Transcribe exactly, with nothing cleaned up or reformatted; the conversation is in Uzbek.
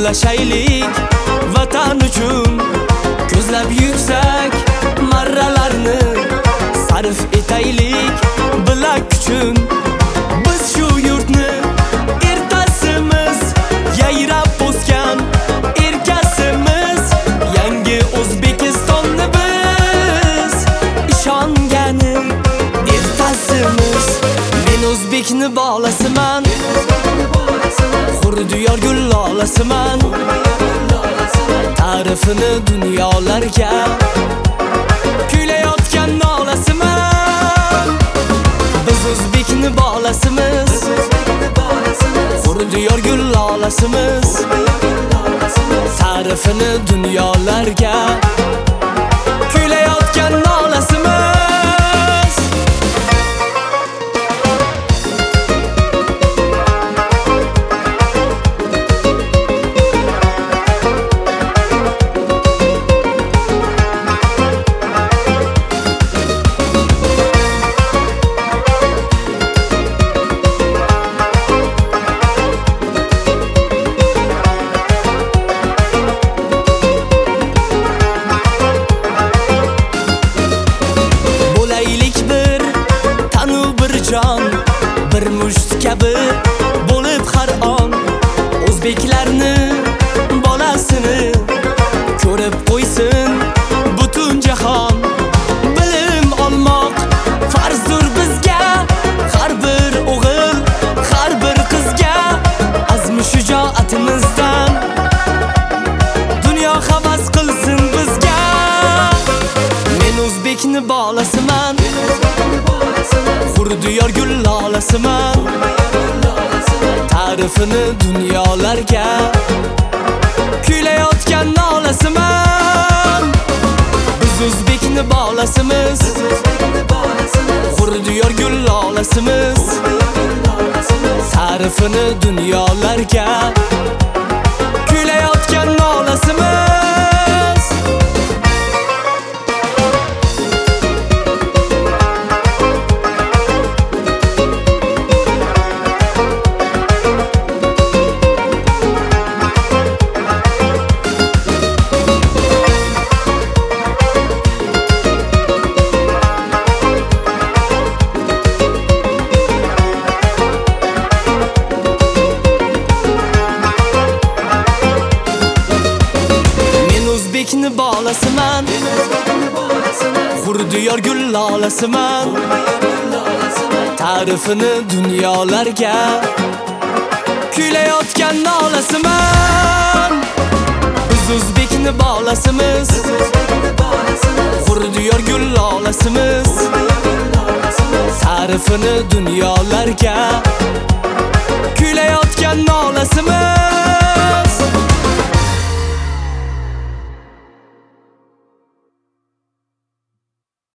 birlashaylik vatan uchun. Ko'zlab yuksak marralarni sarf etaylik bilak kuchun. Biz shu yurtni ertasimiz, yayrab o'sgan erkasimiz. Yangi O'zbekistonni biz ishongani ertasimiz. Men o'zbekni bolasiman, hur diyor gul lolasiman. Ta'rifini dunyolarga kuylayotgan nolasiman. Biz o'zbekni bolasimiz, hur diyor gul lolasimiz. Ta'rifini dunyolarga kuylayotgan nolasimiz. Bir musht kabi bo'lib har on o'zbeklarni bolasini ko'rib qo'ysin butun jahon. Bilim olmoq farzdur bizga, har bir o'g'il, har bir qizga. Azmi shijoatimizdan dunyo havas qilsin bizga. Men o'zbekni bolasiman, hur diyor gul lolasiman. Ta'rifini dunyolarga kuylayotgan nolasiman. Biz o'zbekni bolasimiz, hur diyor gul lolasimiz. Ta'rifini dunyolarga kuylayotgan nolasimiz. O'zbekni bolasiman, hur diyor gul lolasiman. Ta'rifini dunyolarga kuylayotgan nolasiman. Biz o'zbekni bolasimiz, hur diyor gul lolasimiz. Ta'rifini dunyolarga kuylayotgan nolasimiz.